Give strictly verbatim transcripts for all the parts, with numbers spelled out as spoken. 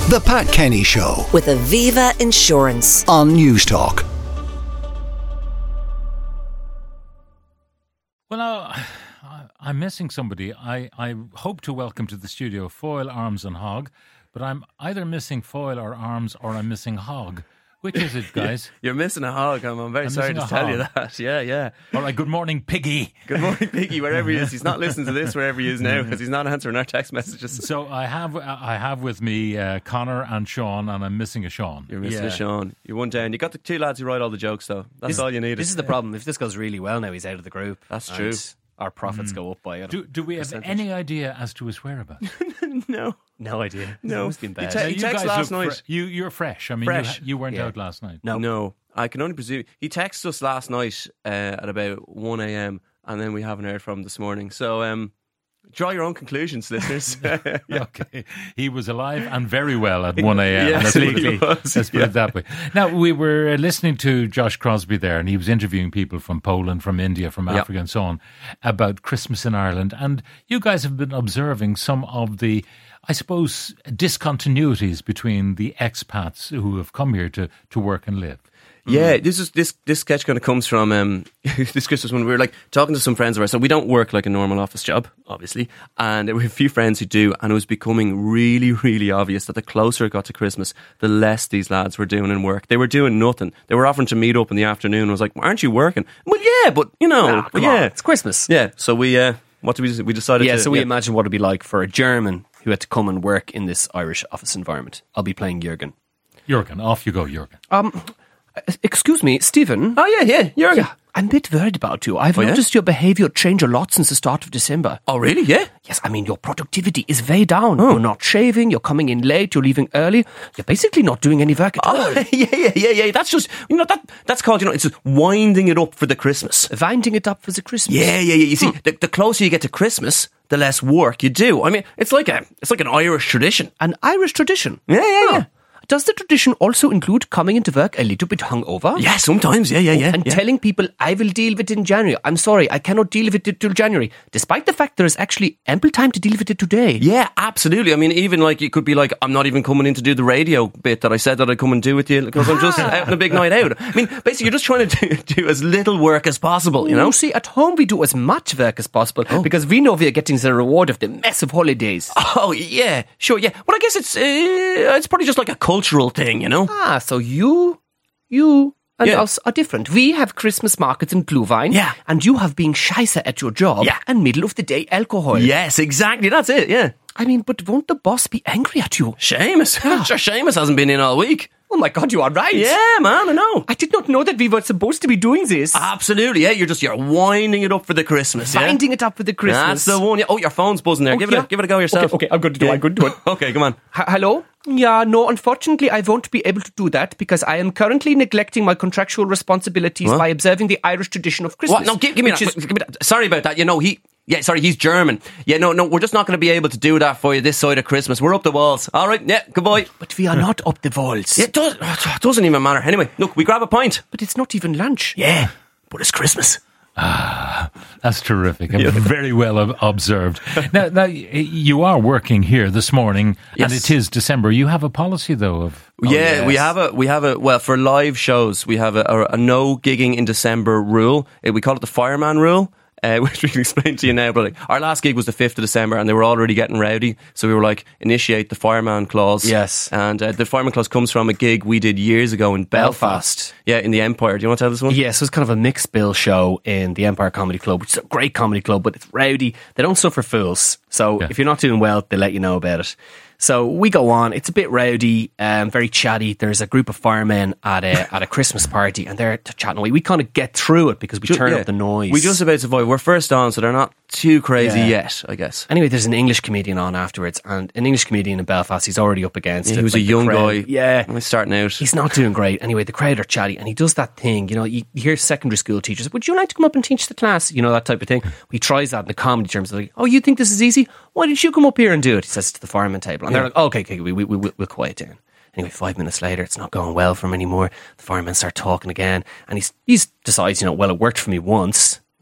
The Pat Kenny Show with Aviva Insurance on Newstalk. Well, now, I'm missing somebody. I, I hope to welcome to the studio Foyle, Arms and Hogg, but I'm either missing Foyle or Arms or I'm missing Hogg. Which is it, guys? You're missing a hog. I'm, I'm very I'm sorry to tell hog. you that. Yeah, yeah. All right, good morning, Piggy. Good morning, Piggy, wherever he is. He's not listening to this wherever he is now because he's not answering our text messages. So I have I have with me uh, Connor and Sean, and I'm missing a Sean. You're missing Yeah. a Sean. You're one down. You got the two lads who write all the jokes, though. That's This- all you need. This is the problem. If this goes really well now, he's out of the group. That's and true. Our profits go up by, I don't Do, do we have percentage. any idea as to his whereabouts? No. No idea. No. It's been bad. He He You texted guys last look night. fre- you, you're fresh. I mean, Fresh. You, you weren't Yeah. out last night. no. No. I can only presume. He texted us last night uh, at about one a.m. and then we haven't heard from him this morning. So, um, draw your own conclusions, listeners. Okay. He was alive and very well at one a.m. Yes, Let's, he put it, was, let's put yeah. it that way. Now, we were uh, listening to Josh Crosby there, and he was interviewing people from Poland, from India, from Yeah. Africa and so on about Christmas in Ireland. And you guys have been observing some of the, I suppose, discontinuities between the expats who have come here to, to work and live. Yeah, this is this this sketch kind of comes from um, this Christmas when we were like talking to some friends of ours. So we don't work like a normal office job, obviously, and there were a few friends who do, and it was becoming really, really obvious that the closer it got to Christmas, the less these lads were doing in work. They were doing nothing. They were offering to meet up in the afternoon. I was like, "Aren't you working?" Well, yeah, but you know, Ah, come yeah, on. It's Christmas. yeah. So we uh, what did we do? We decided Yeah, to so we yeah. imagine what it'd be like for a German who had to come and work in this Irish office environment. I'll be playing Jürgen. Jürgen, off you go, Jürgen. Um, excuse me, Stephen. Oh yeah, yeah, you're Yeah, I'm a bit worried about you. I've Oh, yeah? noticed your behaviour change a lot since the start of December. Oh really? Yeah. Yes, I mean, your productivity is way down. Oh. You're not shaving, you're coming in late, you're leaving early. You're basically not doing any work at all. Oh, yeah, yeah, yeah, yeah. That's just you know that that's called you know it's just winding it up for the Christmas. Winding it up for the Christmas. Yeah, yeah, yeah. You see, the, the closer you get to Christmas, the less work you do. I mean, it's like a it's like an Irish tradition. An Irish tradition. Yeah, yeah, yeah. Does the tradition also include coming into work a little bit hungover? Yeah, sometimes. Yeah, yeah, yeah. And yeah. telling people, I will deal with it in January. I'm sorry, I cannot deal with it till January. Despite the fact there is actually ample time to deal with it today. Yeah, absolutely. I mean, even like it could be like, I'm not even coming in to do the radio bit that I said that I'd come and do with you because I'm just out on a big night out. I mean, basically, you're just trying to do, do as little work as possible, you know? You see, at home we do as much work as possible because we know we are getting the reward of the massive holidays. Oh, yeah, sure, yeah. Well, I guess it's uh, it's probably just like a cultural thing, you know? Ah, so you, you and Yeah. us are different. We have Christmas markets in Glühwein, Yeah. and you have being scheisse at your job Yeah. and middle of the day alcohol. Yes, exactly. That's it, yeah. I mean, but won't the boss be angry at you? Seamus. Sure, Seamus hasn't been in all week. Oh my God, you are right. Yeah, man, I know. I did not know that we were supposed to be doing this. Absolutely, yeah. You're just, you're winding it up for the Christmas, yeah? Winding it up for the Christmas. That's the one. Yeah. Oh, your phone's buzzing there. Oh, give it, yeah? a, give it a go yourself. Okay, okay, I'm going to do it, I'm going to do it. Okay, come on. H- hello? Yeah, no, unfortunately, I won't be able to do that because I am currently neglecting my contractual responsibilities What? by observing the Irish tradition of Christmas. What? No, give, give me that. which is- Give me that. Sorry about that. You know, he. Yeah, sorry, he's German. Yeah, no, no, we're just not going to be able to do that for you this side of Christmas. We're up the walls. All right, yeah, goodbye. But we are not up the walls. Yeah, it, does, it doesn't even matter. Anyway, look, we grab a pint. But it's not even lunch. Yeah, but it's Christmas. That's terrific and very well ob- observed. Now, now, y- you are working here this morning, Yes. and it is December. You have a policy, though, of... yeah, yes. we have a we have a well for live shows we have a, a, a no gigging in December rule. Uh, We call it the fireman rule. Uh, which we can explain to you now, but like, our last gig was the fifth of December and they were already getting rowdy, so we were like, initiate the fireman clause. Yes. And uh, the fireman clause comes from a gig we did years ago in Belfast. Belfast. Yeah, in the Empire. Do you want to tell this one? Yeah, so it's kind of a mixed bill show in the Empire Comedy Club, which is a great comedy club, but it's rowdy. They don't suffer fools. So Yeah. if you're not doing well, they let you know about it. So we go on. It's a bit rowdy, um, very chatty. There's a group of firemen at a at a Christmas party, and they're chatting away. We kind of get through it because we turn Yeah. up the noise. We just about survive. We're first on, so they're not too crazy Yeah. yet, I guess. Anyway, there's an English comedian on afterwards, and an English comedian in Belfast. He's already up against Yeah, it. he was like a the young crowd. guy. Yeah, He's starting out. he's not doing great. Anyway, the crowd are chatty, and he does that thing. You know, you you hear secondary school teachers, would you like to come up and teach the class? You know, that type of thing. He tries that in the comedy terms. Like, oh, you think this is easy? Why did you come up here and do it? He says to the fireman table. And they're like, oh, okay, okay, we, we, we, we'll quiet down. Anyway, five minutes later, it's not going well for him anymore. The firemen start talking again. And he's he's decides, you know, well, it worked for me once.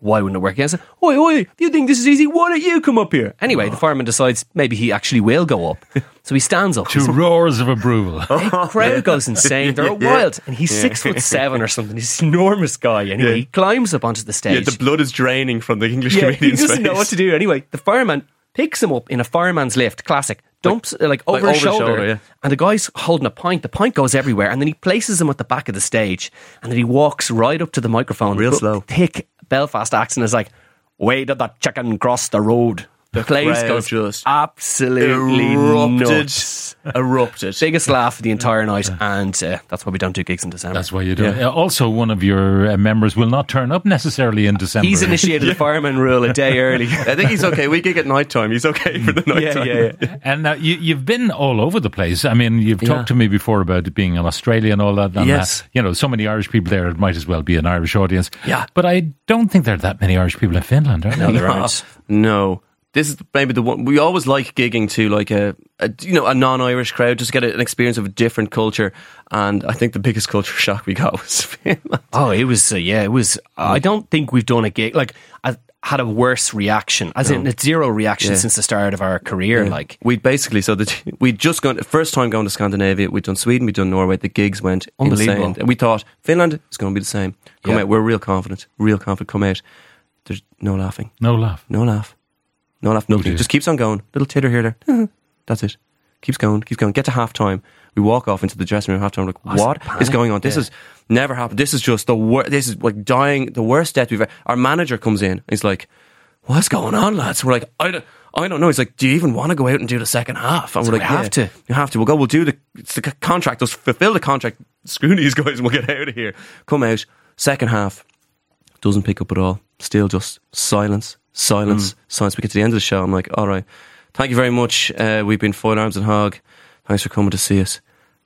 why wouldn't it work? I said, oi, oi, if you think this is easy, why don't you come up here? Anyway, the fireman decides maybe he actually will go up. So he stands up. Two roars of approval. The crowd goes insane. They're wild. And he's six foot seven or something. He's an enormous guy. Anyway, Yeah. he climbs up onto the stage. Yeah, the blood is draining from the English Yeah, he comedian's doesn't face. know what to do. Anyway, the fireman picks him up in a fireman's lift, classic, dumps like, like over like his over his shoulder, shoulder, yeah. and the guy's holding a pint. The pint goes everywhere, and then he places him at the back of the stage, and then he walks right up to the microphone, Real but slow. thick Belfast accent, is like, "Way did that chicken cross the road?" The place crowd goes just absolutely erupted. nuts. Erupted. Biggest laugh of the entire night, and uh, that's why we don't do gigs in December. That's why you do it. Yeah. Uh, Also, one of your uh, members will not turn up necessarily in December. He's initiated the fireman rule a day early. I think he's okay. We gig at night time. He's okay for the night yeah, time. yeah, yeah. And now you, you've been all over the place. I mean, you've Yeah. talked to me before about it being in Australia and all that. And Yes. uh, you know, so many Irish people there, it might as well be an Irish audience. Yeah. But I don't think there are that many Irish people in Finland, are there? No, there No, aren't. no. This is maybe the one we always like gigging to, like a, a you know a non-Irish crowd, just to get an experience of a different culture. And I think the biggest culture shock we got was Finland. Oh, it was, uh, yeah, it was. I don't think we've done a gig, like, I had a worse reaction, as in, it's zero reaction Yeah. since the start of our career, like. We'd basically, so that we'd just gone, first time going to Scandinavia, we'd done Sweden, we'd done Norway, the gigs went Unbelievable. insane. And we thought, Finland is going to be the same. Come Yeah. out, we're real confident, real confident, come out. There's no laughing, No laugh. no laugh, no laugh, nothing. dear. Just keeps on going. Little titter here, there. That's it. Keeps going, keeps going. Get to half time. We walk off into the dressing room at half time, like, Oh, is what it panic? is going on? This Yeah. has never happened. This is just the worst, this is like dying, the worst death we've ever. Our manager comes in, he's like, what's going on, lads? We're like, I don't, I don't know. He's like, do you even want to go out and do the second half? And So we're we like, have yeah, to. You have to. We'll go, we'll do the, it's the c- contract, let's fulfill the contract, screw these guys and we'll get out of here. Come out, second half, doesn't pick up at all. Still just silence, silence, silence. We get to the end of the show, I'm like, all right, thank you very much. Uh, we've been Foil Arms and Hog. Thanks for coming to see us.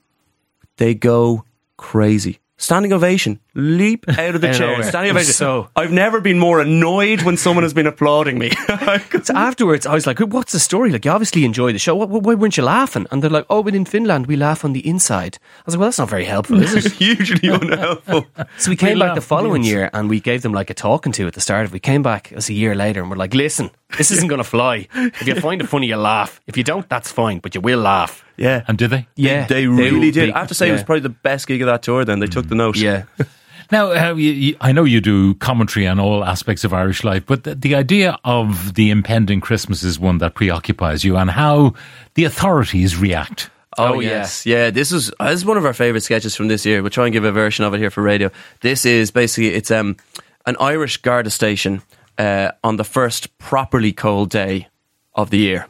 They go crazy. Standing ovation. Leap out of the Out of chair. nowhere. Standing It was ovation. so- I've never been more annoyed when someone has been applauding me. So afterwards, I was like, what's the story? Like, you obviously enjoy the show. Why, why weren't you laughing? And they're like, oh, but in Finland, we laugh on the inside. I was like, well, that's not very helpful, is it? Hugely unhelpful. So we came We back the laugh, following yes. year and we gave them like a talking to at the start of it. We came back, it was a year later, and we're like, listen, this isn't going to fly. If you find it funny, you laugh. If you don't, that's fine, but you will laugh. Yeah. And did they? Yeah. They really will did. be- I have to say, it was yeah. probably the best gig of that tour then. They took the note. Yeah. Now, uh, you, you, I know you do commentary on all aspects of Irish life, but the, the idea of the impending Christmas is one that preoccupies you, and how the authorities react. Oh, Oh, yeah. yes. Yeah, this is uh, this is one of our favourite sketches from this year. We'll try and give a version of it here for radio. This is basically, it's um an Irish Garda station uh, on the first properly cold day of the year.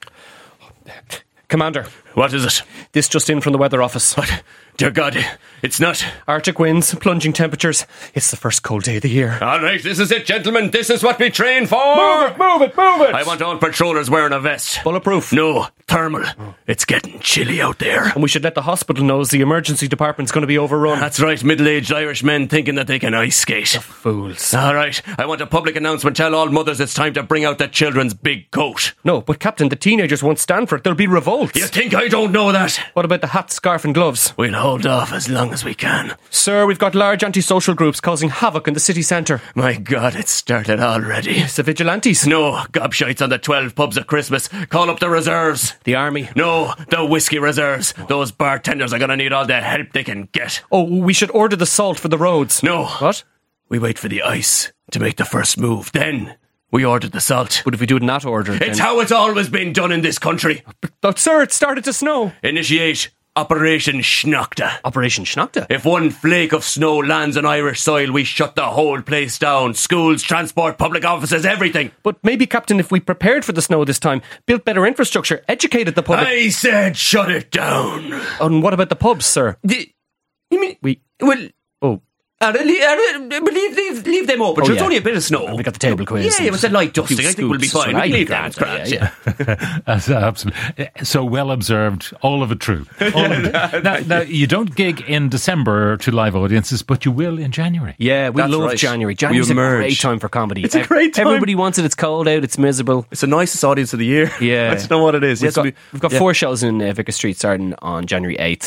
Commander, What is it? this just in from the weather office. Dear God, it's not. Arctic winds, plunging temperatures. It's the first cold day of the year. All right, this is it, gentlemen. This is what we train for. Move it, move it, move it. I want all patrollers wearing a vest. Bulletproof. No, thermal. It's getting chilly out there. And we should let the hospital know the emergency department's going to be overrun. That's right, middle-aged Irish men thinking that they can ice skate. Fools. All right, I want a public announcement. Tell all mothers it's time to bring out the children's big coat. No, but Captain, the teenagers won't stand for it. There'll be revolts. You think I don't know that? What about the hat, scarf and gloves? We'll hold off as long as we can. Sir, we've got large antisocial groups causing havoc in the city centre. My God, it's started already. It's the vigilantes. No, gobshites on the twelve pubs at Christmas. Call up the reserves. The army. No, the whiskey reserves. Those bartenders are going to need all the help they can get. Oh, we should order the salt for the roads. No. What? We wait for the ice to make the first move. Then we order the salt. But if we do it in that order, It's then... how it's always been done in this country. But, sir, it started to snow. Initiate Operation Schnockta. Operation Schnockta. If one flake of snow lands on Irish soil, we shut the whole place down. Schools, transport, public offices, everything. But maybe, Captain, if we prepared for the snow this time, built better infrastructure, educated the public... I said shut it down. And what about the pubs, sir? The, you mean... We... Well... Oh, Uh, leave, uh, leave, leave, leave them open. Oh, There's yeah. only a bit of snow. we got the table quiz. Yeah, yeah, it's a light dusting. I think we'll be fine. We can leave that. It's grand, yeah. That's absolutely so well observed. All of it true. All of it. Now, now, you don't gig in December to live audiences, but you will in January. Yeah, we That's love right. January. We January's a emerge. great time for comedy. It's a great time. Everybody wants it. It's cold out. It's miserable. It's the nicest audience of the year. Yeah. I don't know what it is. We've Yes, got, we- we've got yeah. four shows in uh, Vicar Street starting on January eighth.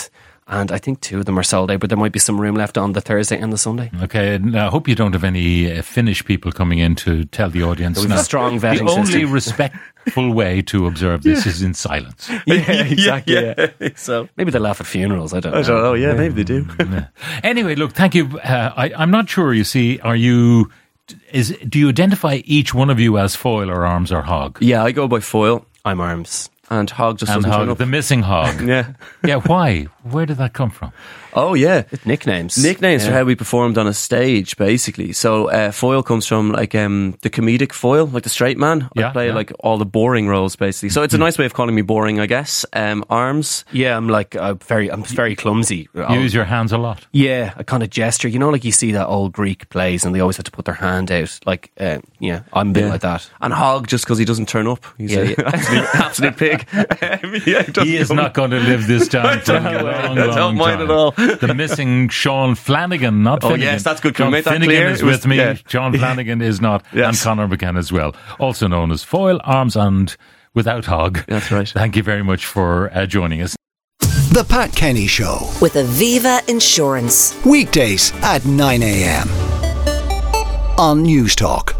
and I think two of them are sold out, but there might be some room left on the Thursday and the Sunday. Okay, and I hope you don't have any uh, Finnish people coming in to tell the audience. We've a strong vetting The only system. respectful way to observe this is in silence. Yeah, exactly. Yeah, yeah. So Maybe they laugh at funerals. I don't know. I don't know. Yeah, maybe they do. Anyway, look, thank you. Uh, I, I'm not sure, you see, are you... Is do you identify each one of you as foil or arms or hog? Yeah, I go by foil, I'm arms. and hog just And doesn't turn hog, up. the missing hog. Yeah. Yeah, why? Where did that come from? Oh yeah. Nicknames. Nicknames Yeah. for how we performed on a stage, basically. So uh, foil comes from like um, the comedic foil, like the straight man. I Yeah, play yeah. like all the boring roles, basically. So it's a nice way of calling me boring, I guess. Um, arms. Yeah, I'm like uh, very, I'm very clumsy. I'll- Use your hands a lot. Yeah, a kind of gesture. You know, like you see that old Greek plays, and they always have to put their hand out. Like, uh, yeah, I'm a bit Yeah. like that. And hog just because he doesn't turn up. He's Yeah, an yeah. absolute, absolute pig. Um, yeah, doesn't He is come- not going to live this down for a don't- long, I long don't mind time. at all. The missing Sean Flanagan, not Oh, Finnegan. yes, that's good. Can John we make that Finnegan clear? is It was- with me. yeah. John Flanagan is not. Yes. And Conor McCann as well. Also known as Foil, Arms and Without Hog. That's right. Thank you very much for uh, joining us. The Pat Kenny Show. with Aviva Insurance. Weekdays at nine a.m. on News Talk.